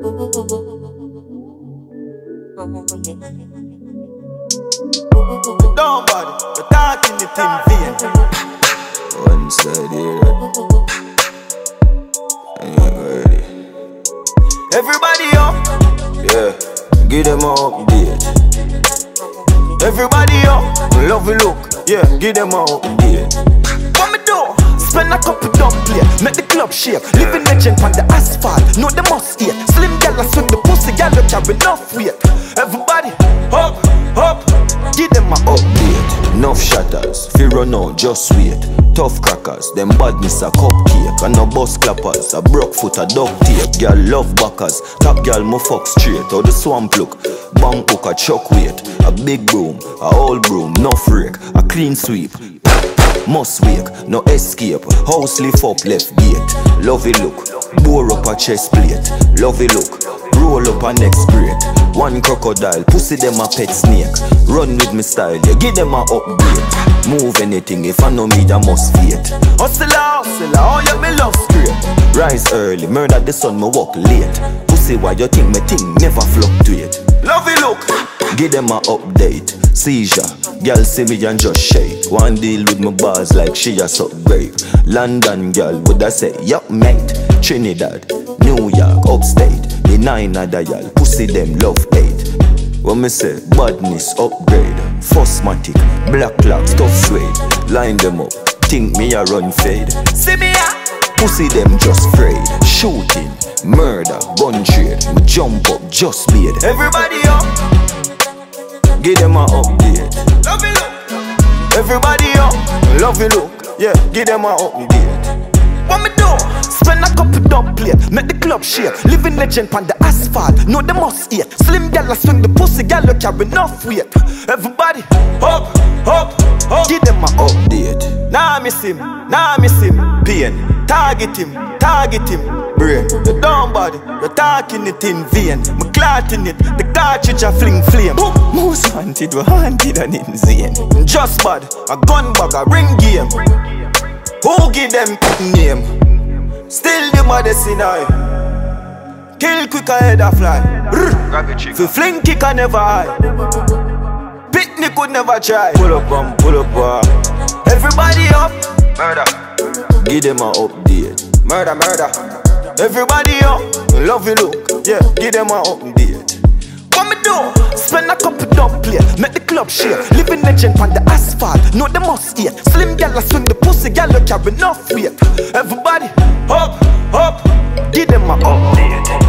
Don't body, you're talking it in vain. One side here. Ain't ready. Everybody up, Yeah, give them an update. everybody up. Love you look, yeah, give them an update. What me do? Spend a couple dumb play, make the club shake. Living legend on the asphalt, know they must eat. Slim gal a swing the pussy, gal look carry enough weight. Everybody up, up, give them a Update, enough shatters, fi run out, just wait. Tough crackers, them badness a cupcake. And no bus clappers, a broke foot, a duct tape. Girl love backers, top girl mo fuck straight. How the swamp look, bang hook a chuck weight. A big broom, a old broom, no rake. A clean sweep, must wake, no escape. House lift up left gate. Lovey look, bore up a chest plate. Lovey look, roll up a next grade. One crocodile, pussy them a pet snake. Run with me style, yeah, give them a upgrade. Move anything, if I know me, I must fate. hustler, oh yeah, me love straight. Rise early, murder the sun, me walk late. Pussy, why you think me thing never fluctuate? Love you look, Give them a update. Seizure, girl see me and just shake. One deal with my bars like she a suck grape. London girl would I say, yup mate. Trinidad, New York, upstate. The 9 other y'all, pussy them love hate. When me say badness upgrade, Fosmatic, black clocks, tough suede. Line them up, think me a run fade. see me ya. Pussy them just afraid. Shooting, murder, gun trade. Me jump up, just made. Everybody up, Give them a update. love you look. Everybody up, love you look. Yeah, give them a update. What me do? Spend a couple dumb play, make the club shake. Living legend on the asphalt, know they must eat. Slim gal a swing the pussy, gal look carry enough weight. Everybody up, up, up. Give them a Update. Nah miss him, pain. Target him, brain. You dumb body, you're talking it in vain. Me clotting it, the cartridge a fling flame. Most wanted were haunted and insane. Just bad, a gun bag, a ring game. Who give them name? Still the maddest in I. Kill quick ahead a fly. Fi fling kick a never high. Picnic could never try. Pull up. Everybody up, Murder. Give them a update. murder. Everybody up, love you look. Yeah, give them a update. What me do? Spend a couple dumb play, make the club shake. Living legend on the asphalt, know they must eat. Slim gal a swing the pussy, gal look carry enough weight. Everybody up, give them a update.